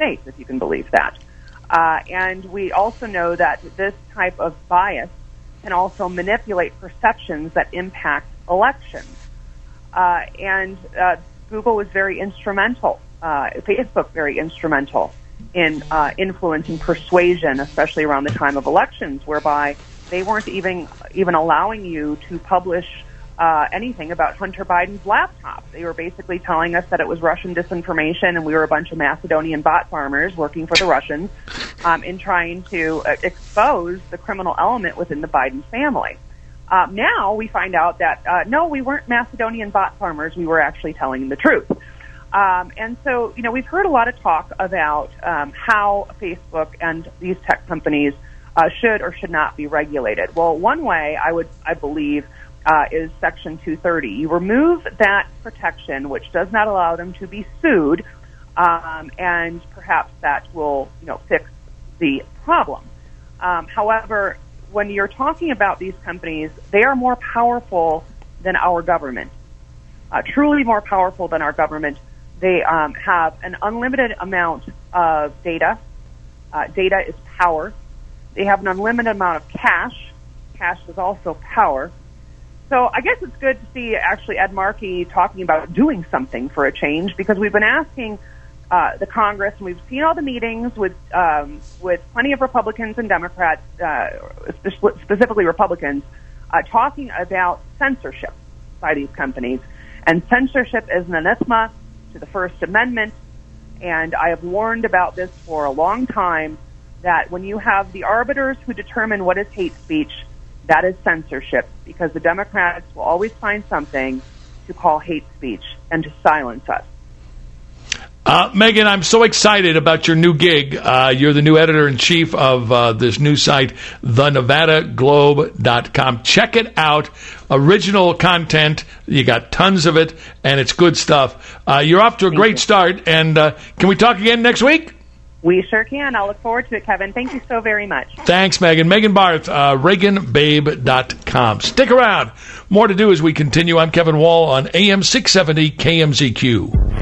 States, if you can believe that. And we also know that this type of bias can also manipulate perceptions that impact elections. And Google was very instrumental, Facebook very instrumental in influencing persuasion, especially around the time of elections, whereby they weren't even allowing you to publish anything about Hunter Biden's laptop. They were basically telling us that it was Russian disinformation and we were a bunch of Macedonian bot farmers working for the Russians in trying to expose the criminal element within the Biden family. Now we find out that, no, we weren't Macedonian bot farmers. We were actually telling the truth. And so, we've heard a lot of talk about how Facebook and these tech companies should or should not be regulated. Well, one way I believe is Section 230. You remove that protection, which does not allow them to be sued, and perhaps that will, fix the problem. However, when you're talking about these companies, they are more powerful than our government, truly more powerful than our government. They have an unlimited amount of data. Data is power. They have an unlimited amount of cash. Cash is also power. So I guess it's good to see actually Ed Markey talking about doing something for a change, because we've been asking the Congress, and we've seen all the meetings with plenty of Republicans and Democrats, specifically Republicans, talking about censorship by these companies. And censorship is an anathema to the First Amendment, and I have warned about this for a long time, that when you have the arbiters who determine what is hate speech, that is censorship, because the Democrats will always find something to call hate speech and to silence us. Megan, I'm so excited about your new gig. You're the new editor-in-chief of this new site, thenevadaglobe.com. Check it out. Original content. You got tons of it, and it's good stuff. You're off to a great start, and can we talk again next week? We sure can. I'll look forward to it, Kevin. Thank you so very much. Thanks, Megan. Megan Barth, ReaganBabe.com. Stick around. More to do as we continue. I'm Kevin Wall on AM 670 KMZQ.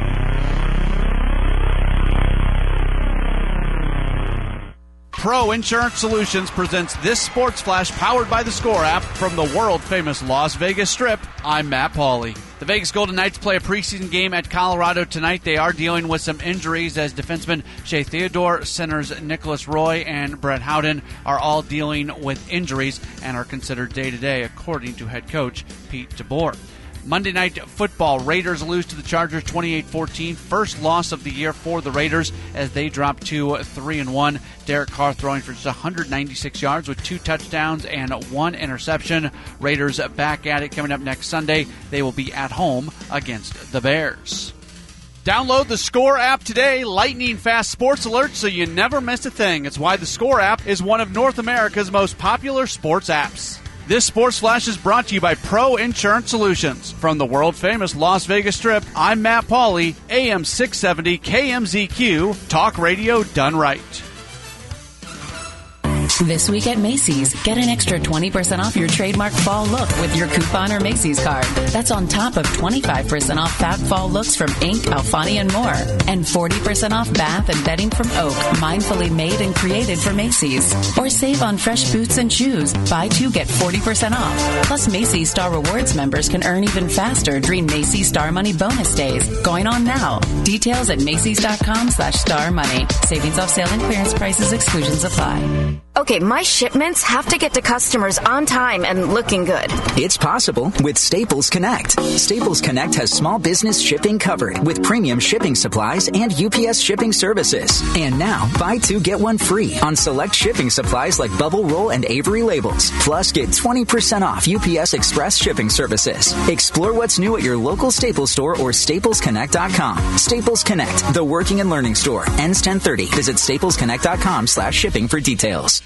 Pro Insurance Solutions presents this Sports Flash powered by the Score app from the world-famous Las Vegas Strip. I'm Matt Pauley. The Vegas Golden Knights play a preseason game at Colorado tonight. They are dealing with some injuries as defenseman Shea Theodore, centers Nicholas Roy, and Brett Howden are all dealing with injuries and are considered day-to-day, according to head coach Pete DeBoer. Monday Night Football, Raiders lose to the Chargers 28-14. First loss of the year for the Raiders as they drop to 3-1. Derek Carr throwing for just 196 yards with 2 touchdowns and 1 interception. Raiders back at it coming up next Sunday. They will be at home against the Bears. Download the Score app today. Lightning fast sports alerts so you never miss a thing. It's why the Score app is one of North America's most popular sports apps. This Sports Flash is brought to you by Pro Insurance Solutions. From the world-famous Las Vegas Strip, I'm Matt Pauley, AM 670 KMZQ, talk radio done right. This week at Macy's, get an extra 20% off your trademark fall look with your coupon or Macy's card. That's on top of 25% off fab fall looks from Inc., Alfani, and more. And 40% off bath and bedding from Oak, mindfully made and created for Macy's. Or save on fresh boots and shoes. Buy 2, get 40% off. Plus, Macy's Star Rewards members can earn even faster during Macy's Star Money bonus days. Going on now. Details at Macys.com/Star Money. Savings off sale and clearance prices. Exclusions apply. Okay, my shipments have to get to customers on time and looking good. It's possible with Staples Connect. Staples Connect has small business shipping covered with premium shipping supplies and UPS shipping services. And now, buy 2, get 1 free on select shipping supplies like Bubble Roll and Avery labels. Plus, get 20% off UPS Express shipping services. Explore what's new at your local Staples store or staplesconnect.com. Staples Connect, the working and learning store. Ends 10/30. Visit staplesconnect.com/shipping for details.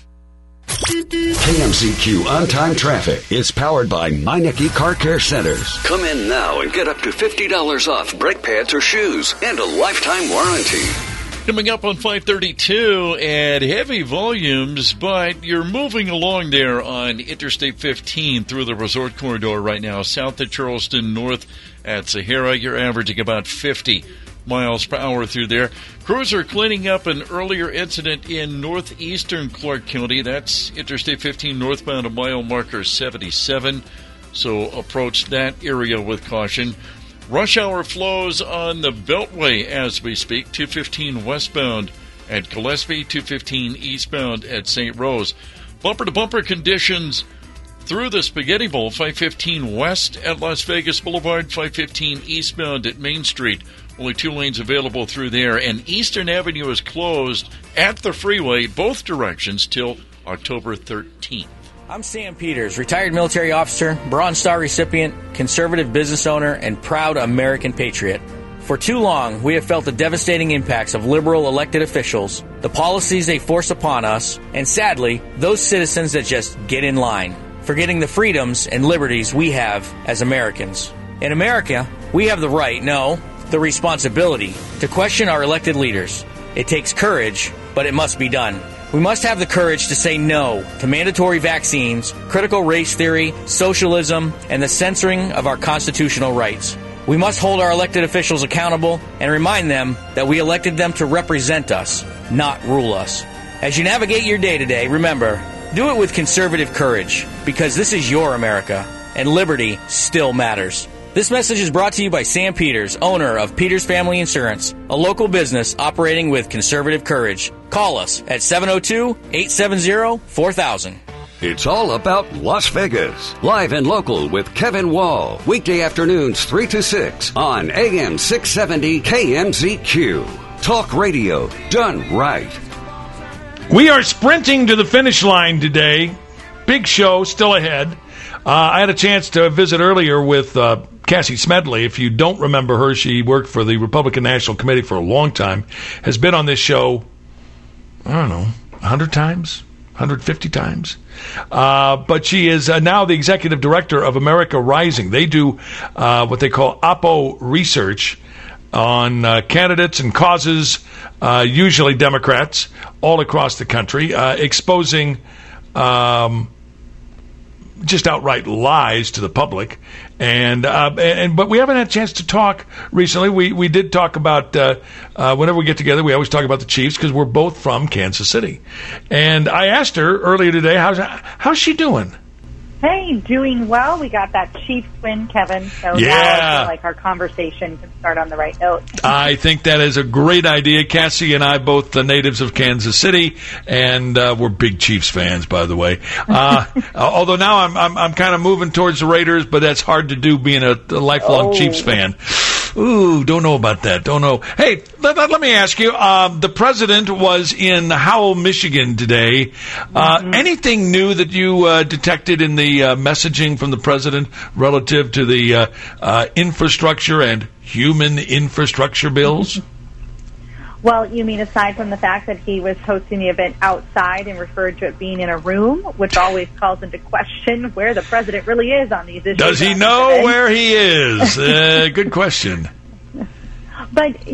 KMZQ On-Time Traffic is powered by Meineke Car Care Centers. Come in now and get up to $50 off brake pads or shoes and a lifetime warranty. Coming up on 532 at heavy volumes, but you're moving along there on Interstate 15 through the resort corridor right now, south of Charleston, north at Sahara. You're averaging about 50 miles per hour through there. Crews are cleaning up an earlier incident in northeastern Clark County. That's Interstate 15 northbound at mile marker 77. So approach that area with caution. Rush hour flows on the Beltway as we speak. 215 westbound at Gillespie, 215 eastbound at St. Rose. Bumper-to-bumper conditions through the Spaghetti Bowl, 515 west at Las Vegas Boulevard, 515 eastbound at Main Street. Only 2 lanes available through there. And Eastern Avenue is closed at the freeway, both directions, till October 13th. I'm Sam Peters, retired military officer, Bronze Star recipient, conservative business owner, and proud American patriot. For too long, we have felt the devastating impacts of liberal elected officials, the policies they force upon us, and sadly, those citizens that just get in line, forgetting the freedoms and liberties we have as Americans. In America, we have the right, no, the responsibility, to question our elected leaders. It takes courage, but it must be done. We must have the courage to say no to mandatory vaccines, critical race theory, socialism, and the censoring of our constitutional rights. We must hold our elected officials accountable and remind them that we elected them to represent us, not rule us. As you navigate your day to day, remember, do it with conservative courage, because this is your America, and liberty still matters. This message is brought to you by Sam Peters, owner of Peters Family Insurance, a local business operating with conservative courage. Call us at 702-870-4000. It's all about Las Vegas. Live and local with Kevin Wall. Weekday afternoons 3 to 6 on AM 670 KMZQ. Talk radio done right. We are sprinting to the finish line today. Big show still ahead. I had a chance to visit earlier with Cassie Smedley. If you don't remember her, she worked for the Republican National Committee for a long time, has been on this show, I don't know, 100 times, 150 times. But she is now the executive director of America Rising. They do what they call Oppo research on candidates and causes, usually Democrats, all across the country, exposing just outright lies to the public, but we haven't had a chance to talk recently. We did talk about whenever we get together, we always talk about the Chiefs because we're both from Kansas City. And I asked her earlier today, how's she doing? Hey, doing well. We got that Chiefs win, Kevin. So yeah. Now I feel like our conversation can start on the right note. I think that is a great idea. Cassie and I, both the natives of Kansas City, and we're big Chiefs fans, by the way. Although now I'm kind of moving towards the Raiders, but that's hard to do being a lifelong Chiefs fan. Ooh, don't know about that. Don't know. Hey, let me ask you. The president was in Howell, Michigan today. Anything new that you detected in the messaging from the president relative to the infrastructure and human infrastructure bills? Well, you mean aside from the fact that he was hosting the event outside and referred to it being in a room, which always calls into question where the president really is on these issues. Does he know where he is? Good question. But,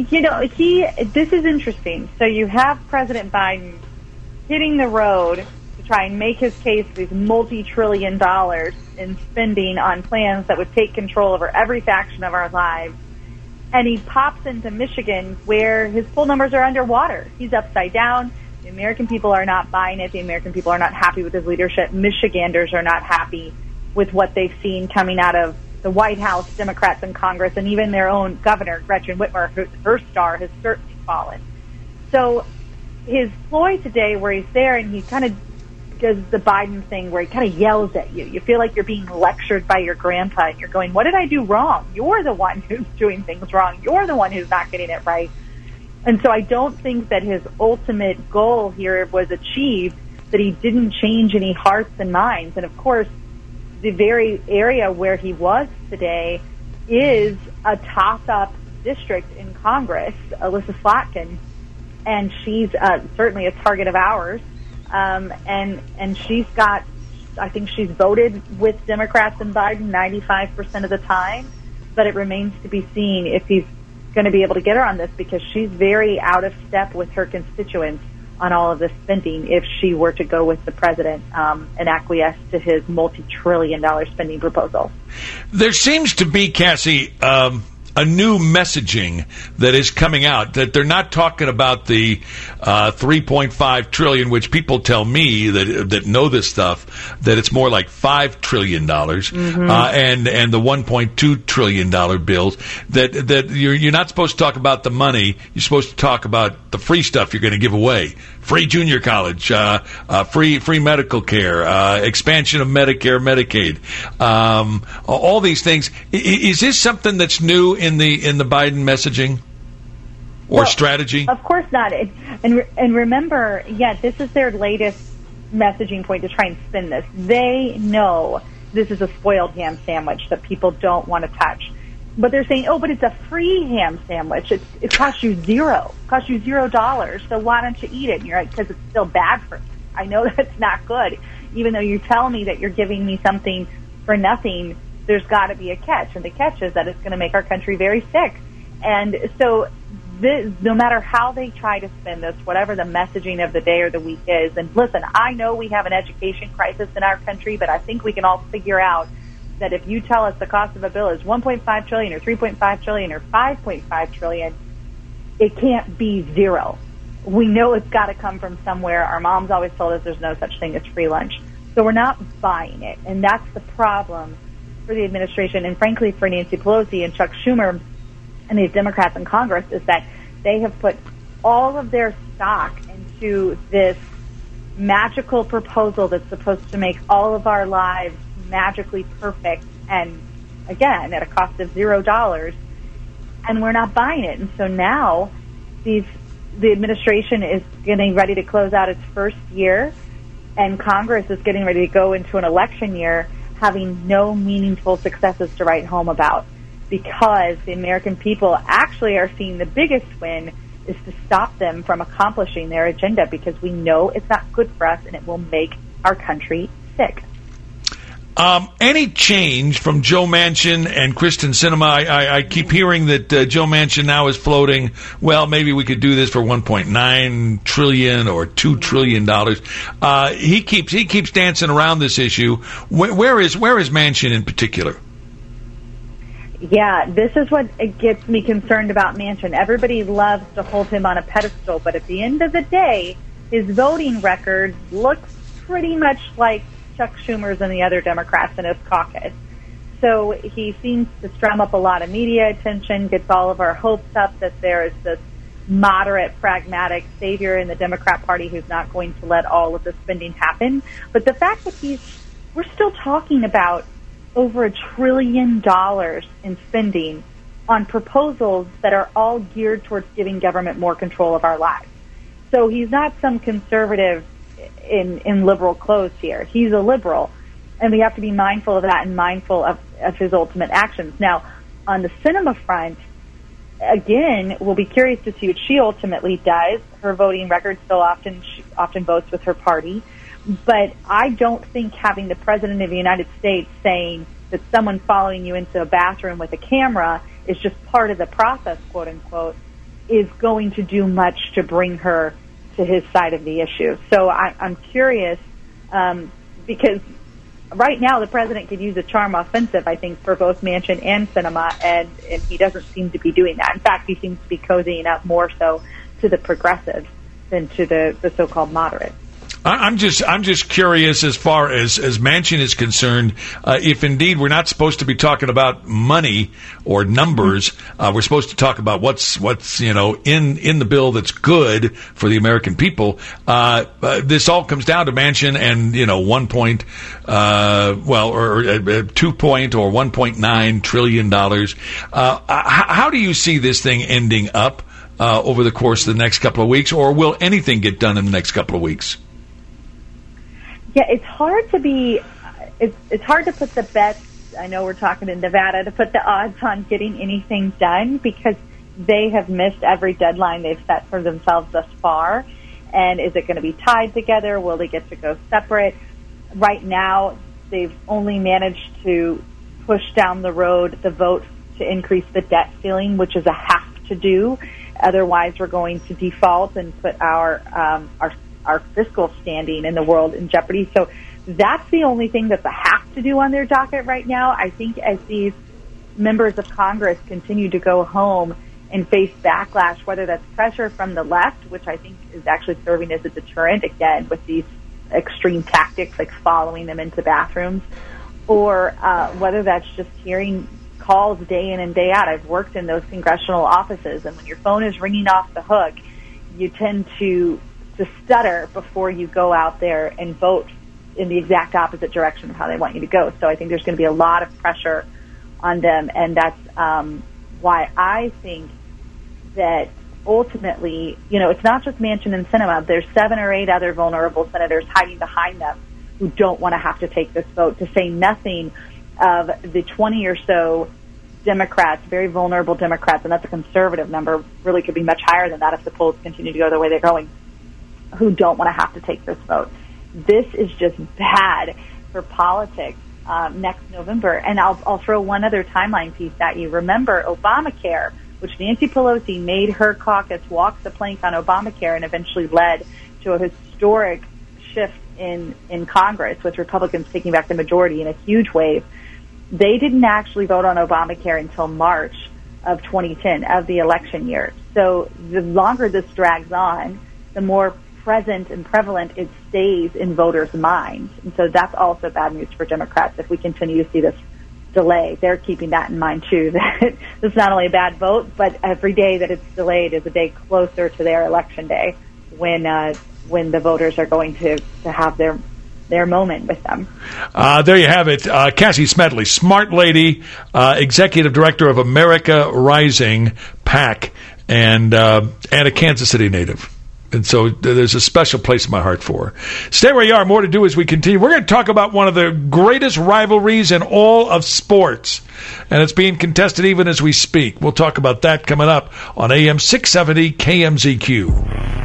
this is interesting. So you have President Biden hitting the road to try and make his case for these multi-trillion dollars in spending on plans that would take control over every faction of our lives. And he pops into Michigan where his poll numbers are underwater. He's upside down. The American people are not buying it. The American people are not happy with his leadership. Michiganders are not happy with what they've seen coming out of the White House, Democrats in Congress, and even their own governor, Gretchen Whitmer. Her star has certainly fallen. So his ploy today where he's there and he kind of does the Biden thing where he kind of yells at you. You feel like you're being lectured by your grandpa and you're going, what did I do wrong? You're the one who's doing things wrong. You're the one who's not getting it right. And so I don't think that his ultimate goal here was achieved, that he didn't change any hearts and minds. And of course, the very area where he was today is a toss-up district in Congress, Alyssa Slotkin, and she's certainly a target of ours. And she's got, I think she's voted with Democrats and Biden 95% of the time, but it remains to be seen if he's going to be able to get her on this because she's very out of step with her constituents on all of this spending if she were to go with the president and acquiesce to his multi-trillion-dollar spending proposal. There seems to be, Cassie, a new messaging that is coming out, that they're not talking about the $3.5 trillion, which people tell me that know this stuff, that it's more like $5 trillion, and the $1.2 trillion bills. That you're not supposed to talk about the money. You're supposed to talk about the free stuff you're going to give away: free junior college, free medical care, expansion of Medicare, Medicaid, all these things. Is this something that's new in the Biden messaging or strategy? Of course not. And remember, this is their latest messaging point to try and spin this. They know this is a spoiled ham sandwich that people don't want to touch. But they're saying, but it's a free ham sandwich. It costs you $0. So why don't you eat it? And you're like, because it's still bad for me. I know that's not good. Even though you tell me that you're giving me something for nothing, there's got to be a catch. And the catch is that it's going to make our country very sick. And so no matter how they try to spin this, whatever the messaging of the day or the week is, and listen, I know we have an education crisis in our country, but I think we can all figure out that if you tell us the cost of a bill is $1.5 trillion or $3.5 trillion or $5.5 trillion, it can't be zero. We know it's got to come from somewhere. Our moms always told us there's no such thing as free lunch. So we're not buying it. And that's the problem for the administration and, frankly, for Nancy Pelosi and Chuck Schumer and these Democrats in Congress, is that they have put all of their stock into this magical proposal that's supposed to make all of our lives magically perfect, and again at a cost of $0, and we're not buying it. And so now the administration is getting ready to close out its first year, and Congress is getting ready to go into an election year having no meaningful successes to write home about, because the American people actually are seeing the biggest win is to stop them from accomplishing their agenda, because we know it's not good for us and it will make our country sick. Any change from Joe Manchin and Kyrsten Sinema? I keep hearing that Joe Manchin now is floating, well, maybe we could do this for $1.9 trillion or $2 trillion. He keeps dancing around this issue. Where is Manchin in particular? Yeah, this is what gets me concerned about Manchin. Everybody loves to hold him on a pedestal, but at the end of the day, his voting record looks pretty much like Chuck Schumer's and the other Democrats in his caucus. So he seems to strum up a lot of media attention, gets all of our hopes up that there is this moderate, pragmatic savior in the Democrat Party who's not going to let all of the spending happen. But the fact that we're still talking about over $1 trillion in spending on proposals that are all geared towards giving government more control of our lives. So he's not some conservative in liberal clothes here. He's a liberal, and we have to be mindful of that and mindful of his ultimate actions. Now, on the Sinema front, again, we'll be curious to see what she ultimately does. Her voting record still she often votes with her party. But I don't think having the President of the United States saying that someone following you into a bathroom with a camera is just part of the process, quote unquote, is going to do much to bring her to his side of the issue. So I'm curious, because right now the president could use a charm offensive, I think, for both Manchin and Sinema, and he doesn't seem to be doing that. In fact, he seems to be cozying up more so to the progressives than to the so-called moderates. I'm just curious, as far as Manchin is concerned, if indeed we're not supposed to be talking about money or numbers, we're supposed to talk about what's in the bill that's good for the American people. This all comes down to Manchin and 2 or $1.9 trillion. How do you see this thing ending up over the course of the next couple of weeks, or will anything get done in the next couple of weeks? Yeah, it's hard to put the bets. I know we're talking in Nevada, to put the odds on getting anything done, because they have missed every deadline they've set for themselves thus far. And is it going to be tied together? Will they get to go separate? Right now, they've only managed to push down the road the vote to increase the debt ceiling, which is a have to do. Otherwise, we're going to default and put our fiscal standing in the world in jeopardy. So that's the only thing that's a have to do on their docket right now. I think as these members of Congress continue to go home and face backlash, whether that's pressure from the left, which I think is actually serving as a deterrent, again, with these extreme tactics like following them into bathrooms, or whether that's just hearing calls day in and day out. I've worked in those congressional offices, and when your phone is ringing off the hook, you tend to stutter before you go out there and vote in the exact opposite direction of how they want you to go. So I think there's going to be a lot of pressure on them, and that's why I think that ultimately, it's not just Manchin and Sinema. There's 7 or 8 other vulnerable senators hiding behind them who don't want to have to take this vote, to say nothing of the 20 or so Democrats, very vulnerable Democrats, and that's a conservative number, really could be much higher than that if the polls continue to go the way they're going, who don't want to have to take this vote. This is just bad for politics next November. And I'll throw one other timeline piece at you. Remember Obamacare, which Nancy Pelosi made her caucus walk the plank on Obamacare and eventually led to a historic shift in Congress with Republicans taking back the majority in a huge wave. They didn't actually vote on Obamacare until March of 2010, of the election year. So the longer this drags on, the more present and prevalent it stays in voters' minds. And so that's also bad news for Democrats if we continue to see this delay. They're keeping that in mind, too, that it's not only a bad vote, but every day that it's delayed is a day closer to their election day when the voters are going to have their moment with them. There you have it. Cassie Smedley, smart lady, executive director of America Rising PAC, and a Kansas City native. And so there's a special place in my heart for her. Stay where you are. More to do as we continue. We're going to talk about one of the greatest rivalries in all of sports. And it's being contested even as we speak. We'll talk about that coming up on AM 670 KMZQ.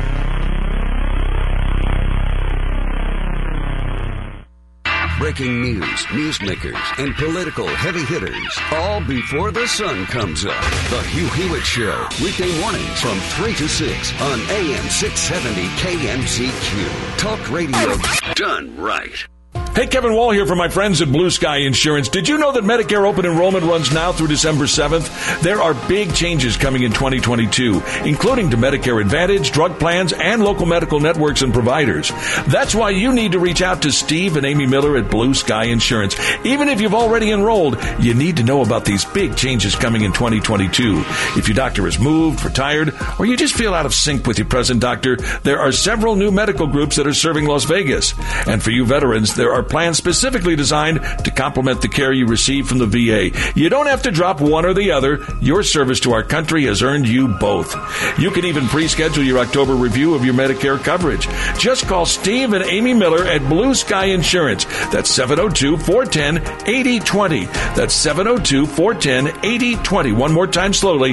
Breaking news, newsmakers, and political heavy hitters, all before the sun comes up. The Hugh Hewitt Show, weekday mornings from 3 to 6 on AM 670 KMZQ. Talk radio done right. Hey, Kevin Wall here for my friends at Blue Sky Insurance. Did you know that Medicare open enrollment runs now through December 7th? There are big changes coming in 2022, including to Medicare Advantage, drug plans, and local medical networks and providers. That's why you need to reach out to Steve and Amy Miller at Blue Sky Insurance. Even if you've already enrolled, you need to know about these big changes coming in 2022. If your doctor has moved, retired, or you just feel out of sync with your present doctor, there are several new medical groups that are serving Las Vegas. And for you veterans, there are plans specifically designed to complement the care you receive from the VA. You don't have to drop one or the other. Your service to our country has earned you both. You can even pre-schedule your October review of your Medicare coverage. Just call Steve and Amy Miller at Blue Sky Insurance. That's 702-410-8020. That's 702-410-8020. One more time slowly.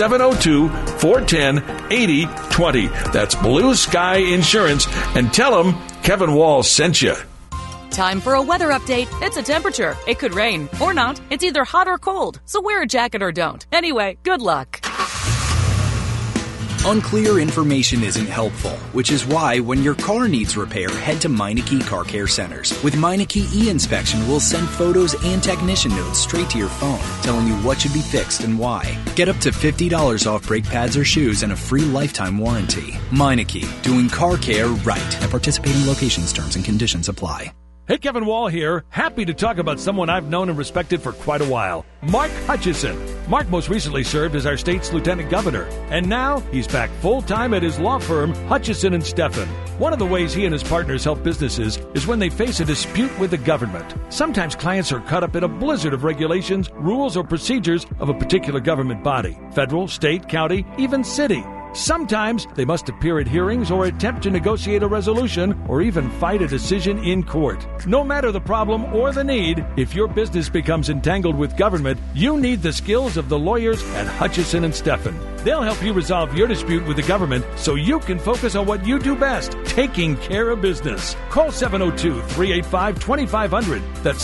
702-410-8020. That's Blue Sky Insurance. And tell them Kevin Wall sent you. Time for a weather update. It's a temperature. It could rain or not. It's either hot or cold. So wear a jacket or don't. Anyway, good luck. Unclear information isn't helpful, which is why when your car needs repair, head to Meineke Car Care Centers. With Meineke e-Inspection, we'll send photos and technician notes straight to your phone, telling you what should be fixed and why. Get up to $50 off brake pads or shoes and a free lifetime warranty. Meineke, doing car care right. At participating locations, terms and conditions apply. Hey, Kevin Wall here. Happy to talk about someone I've known and respected for quite a while. Mark Hutchison. Mark most recently served as our state's lieutenant governor, and now he's back full-time at his law firm, Hutchison and Steffen. One of the ways he and his partners help businesses is when they face a dispute with the government. Sometimes clients are caught up in a blizzard of regulations, rules, or procedures of a particular government body, federal, state, county, even city. Sometimes they must appear at hearings or attempt to negotiate a resolution or even fight a decision in court. No matter the problem or the need, if your business becomes entangled with government, you need the skills of the lawyers at Hutchison and Steffen. They'll help you resolve your dispute with the government so you can focus on what you do best, taking care of business. Call 702-385-2500. That's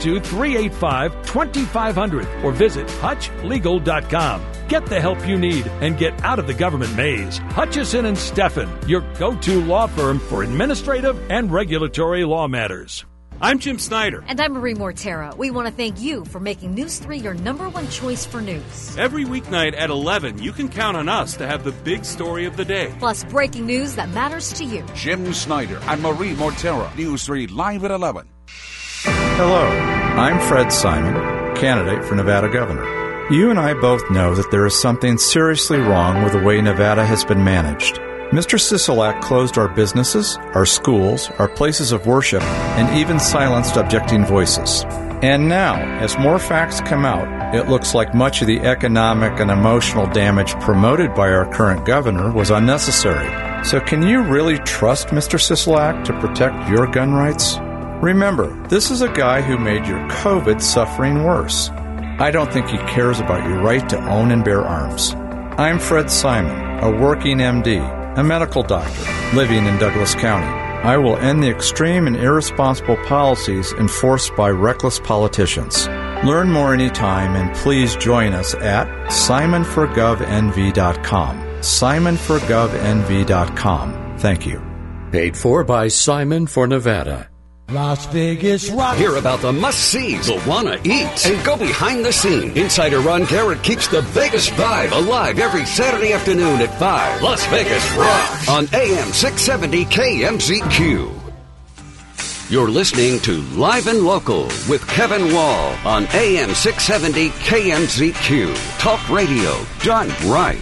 702-385-2500 or visit hutchlegal.com. Get the help you need and get out of the government maze. Hutchison and Steffen, your go-to law firm for administrative and regulatory law matters. I'm Jim Snyder. And I'm Marie Mortera. We want to thank you for making News 3 your number one choice for news. Every weeknight at 11, you can count on us to have the big story of the day. Plus breaking news that matters to you. Jim Snyder and Marie Mortera. News 3 live at 11. Hello, I'm Fred Simon, candidate for Nevada governor. You and I both know that there is something seriously wrong with the way Nevada has been managed. Mr. Sisolak closed our businesses, our schools, our places of worship, and even silenced objecting voices. And now, as more facts come out, it looks like much of the economic and emotional damage promoted by our current governor was unnecessary. So can you really trust Mr. Sisolak to protect your gun rights? Remember, this is a guy who made your COVID suffering worse. I don't think he cares about your right to own and bear arms. I'm Fred Simon, a working MD, a medical doctor living in Douglas County. I will end the extreme and irresponsible policies enforced by reckless politicians. Learn more anytime and please join us at simonforgovnv.com. simonforgovnv.com. Thank you. Paid for by Simon for Nevada. Las Vegas Rock. Hear about the must-sees, the wanna-eats, and go behind the scene. Insider Ron Garrett keeps the Vegas vibe alive every Saturday afternoon at 5. Las Vegas Rock on AM 670 KMZQ. You're listening to Live and Local with Kevin Wall on AM 670 KMZQ. Talk radio done right.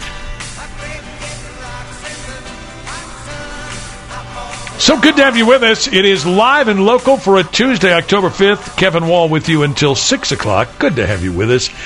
So good to have you with us. It is Live and Local for a Tuesday, October 5th. Kevin Wall with you until 6 o'clock. Good to have you with us.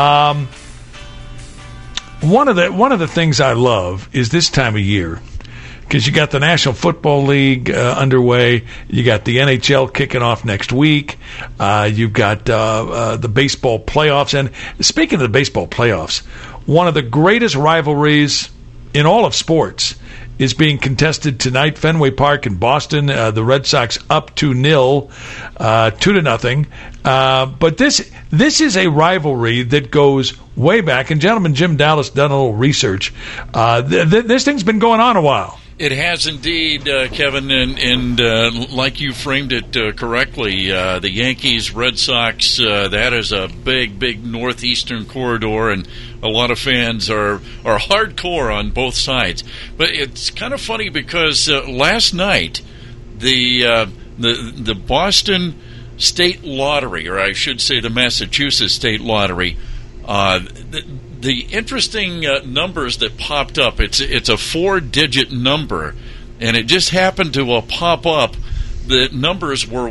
One of the things I love is this time of year, because you got the National Football League underway. You got the NHL kicking off next week. You've got the baseball playoffs. And speaking of the baseball playoffs, one of the greatest rivalries in all of sports is being contested tonight, Fenway Park in Boston. The Red Sox up 2-0, 2-0. But this is a rivalry that goes way back. And gentleman, Jim Dallas done a little research. This thing's been going on a while. It has indeed, Kevin, and like you framed it correctly, the Yankees, Red Sox, that is a big northeastern corridor, and a lot of fans are hardcore on both sides. But it's kind of funny because last night, the Boston State Lottery, or I should say the Massachusetts State Lottery, the interesting numbers that popped up, it's a 4-digit number, and it just happened to pop up. The numbers were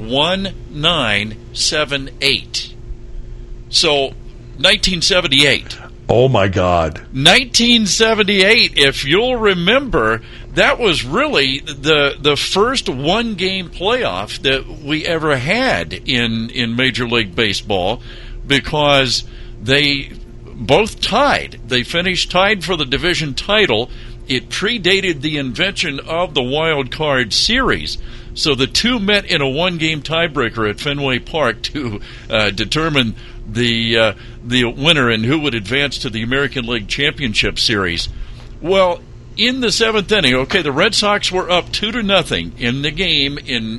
1978. So 1978. Oh my God. 1978, if you'll remember, that was really the first one-game playoff that we ever had in Major League Baseball, because they both tied. They finished tied for the division title. It predated the invention of the wild card series. So the two met in a one-game tiebreaker at Fenway Park to determine the winner and who would advance to the American League Championship Series. Well, in the seventh inning, the Red Sox were up 2-0 in the game in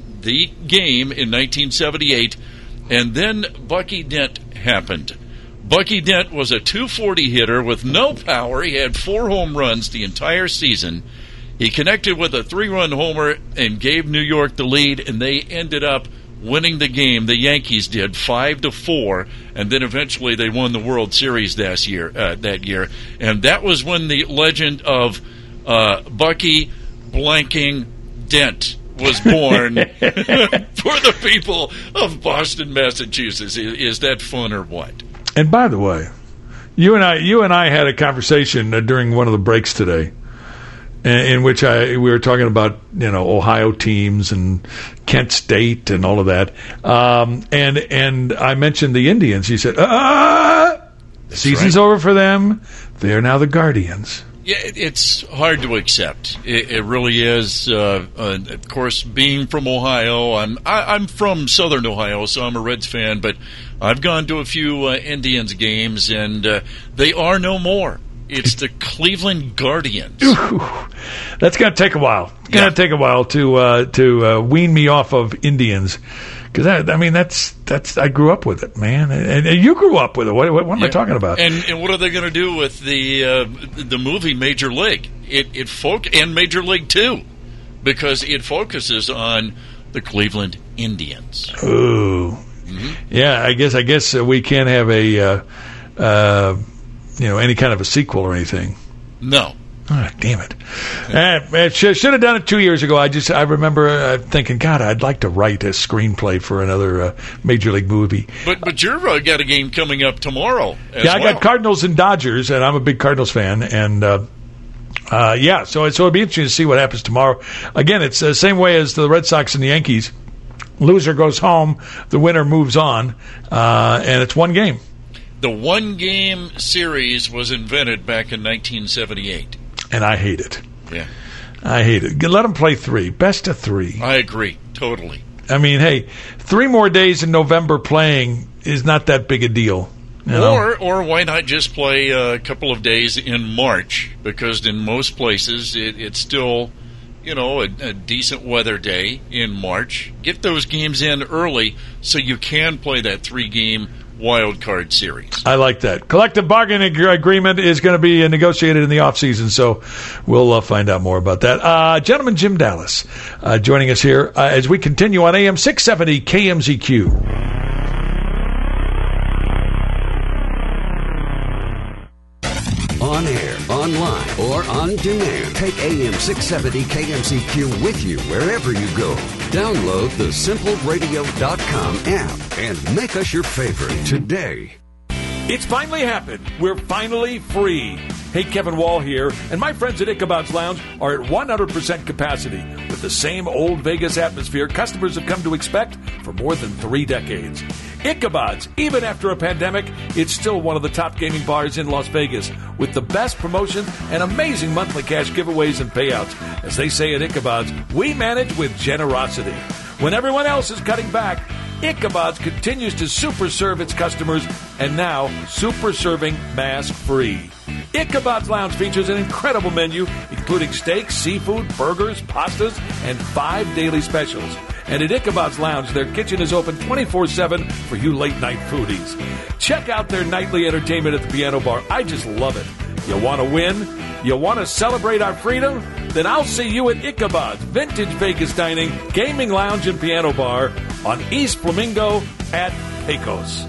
1978, and then Bucky Dent happened. Bucky Dent was a .240 hitter with no power. He had 4 home runs the entire season. He connected with a 3-run homer and gave New York the lead, and they ended up winning the game. The Yankees did 5-4, and then eventually they won the World Series that year. And that was when the legend of Bucky blanking Dent was born for the people of Boston, Massachusetts. Is that fun or what? And by the way, you and I had a conversation during one of the breaks today, in which we were talking about Ohio teams and Kent State and all of that, and I mentioned the Indians. He said, "Season's over for them. They are now the Guardians." Yeah, it's hard to accept. It really is. Of course, being from Ohio, I'm from Southern Ohio, so I'm a Reds fan. But I've gone to a few Indians games, and they are no more. It's the Cleveland Guardians. That's going to take a while. It's going to take a while to wean me off of Indians. Because, that's I grew up with it, man. And you grew up with it. What am I talking about? And what are they going to do with the movie Major League? And Major League 2, because it focuses on the Cleveland Indians. Ooh. Mm-hmm. Yeah, I guess we can't have any kind of a sequel or anything. No. Oh, damn it. Should have done it 2 years ago. I remember thinking, God, I'd like to write a screenplay for another Major League movie. But you've got a game coming up tomorrow as I got Cardinals and Dodgers, and I'm a big Cardinals fan. And, so it'll be interesting to see what happens tomorrow. Again, it's the same way as the Red Sox and the Yankees. Loser goes home, the winner moves on, and it's one game. The one-game series was invented back in 1978. And I hate it. Yeah. I hate it. Let them play 3. Best of 3. I agree. Totally. I mean, hey, 3 more days in November playing is not that big a deal. Or why not just play a couple of days in March? Because in most places, it's still, a decent weather day in March. Get those games in early so you can play that 3-game wild card series. I like that. Collective bargaining agreement is going to be negotiated in the offseason, so we'll find out more about that. Gentleman Jim Dallas joining us here as we continue on AM 670 KMZQ. On air, online, or on demand. Take AM 670 KMZQ with you wherever you go. Download the SimpleRadio.com app and make us your favorite today. It's finally happened. We're finally free. Hey, Kevin Wall here, and my friends at Ichabod's Lounge are at 100% capacity with the same old Vegas atmosphere customers have come to expect for more than 3 decades. Ichabod's, even after a pandemic, it's still one of the top gaming bars in Las Vegas with the best promotions and amazing monthly cash giveaways and payouts. As they say at Ichabod's, we manage with generosity. When everyone else is cutting back, Ichabod's continues to super serve its customers and now super serving mass free. Ichabod's Lounge features an incredible menu, including steaks, seafood, burgers, pastas, and 5 daily specials. And at Ichabod's Lounge, their kitchen is open 24/7 for you late-night foodies. Check out their nightly entertainment at the Piano Bar. I just love it. You want to win? You want to celebrate our freedom? Then I'll see you at Ichabod's Vintage Vegas Dining, Gaming Lounge, and Piano Bar on East Flamingo at Pecos.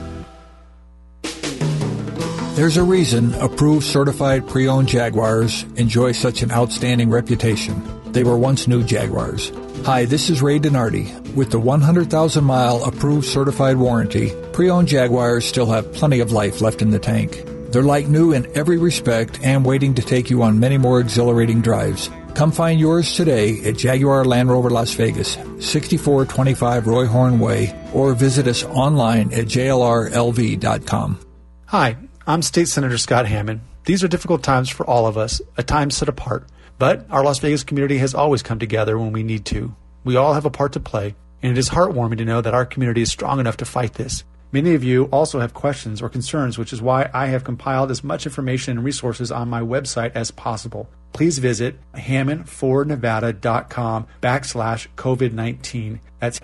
There's a reason approved certified pre-owned Jaguars enjoy such an outstanding reputation. They were once new Jaguars. Hi, this is Ray Donardi. With the 100,000-mile approved certified warranty, pre-owned Jaguars still have plenty of life left in the tank. They're like new in every respect and waiting to take you on many more exhilarating drives. Come find yours today at Jaguar Land Rover Las Vegas, 6425 Roy Horn Way, or visit us online at jlrlv.com. Hi, I'm State Senator Scott Hammond. These are difficult times for all of us, a time set apart. But our Las Vegas community has always come together when we need to. We all have a part to play, and it is heartwarming to know that our community is strong enough to fight this. Many of you also have questions or concerns, which is why I have compiled as much information and resources on my website as possible. Please visit hammond4nevada.com/COVID-19. That's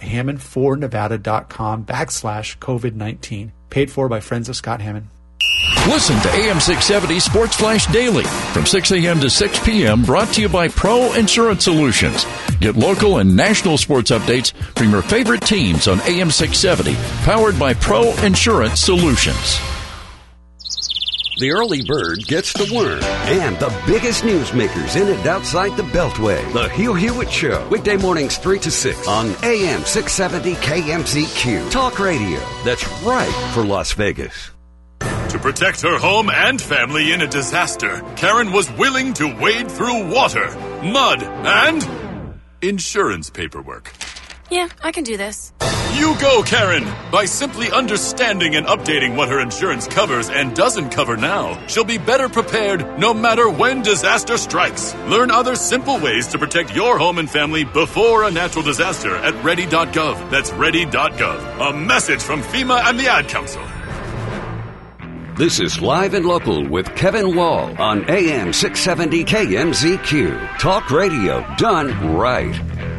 hammond4nevada.com/COVID-19. Paid for by Friends of Scott Hammond. Listen to AM 670 Sports Flash Daily from 6 a.m. to 6 p.m. brought to you by Pro Insurance Solutions. Get local and national sports updates from your favorite teams on AM 670, powered by Pro Insurance Solutions. The early bird gets the worm, and the biggest newsmakers in and outside the Beltway. The Hugh Hewitt Show, weekday mornings 3 to 6 on AM 670 KMZQ. Talk radio that's right for Las Vegas. To protect her home and family in a disaster, Karen was willing to wade through water, mud, and insurance paperwork. Yeah, I can do this. You go, Karen! By simply understanding and updating what her insurance covers and doesn't cover now, she'll be better prepared no matter when disaster strikes. Learn other simple ways to protect your home and family before a natural disaster at ready.gov. That's ready.gov. A message from FEMA and the Ad Council. This is Live and Local with Kevin Wall on AM 670 KMZQ. Talk radio done right.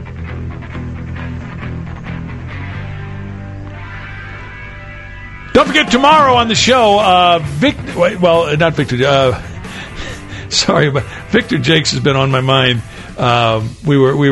Don't forget tomorrow on the show, sorry, but Victor Jakes has been on my mind. We were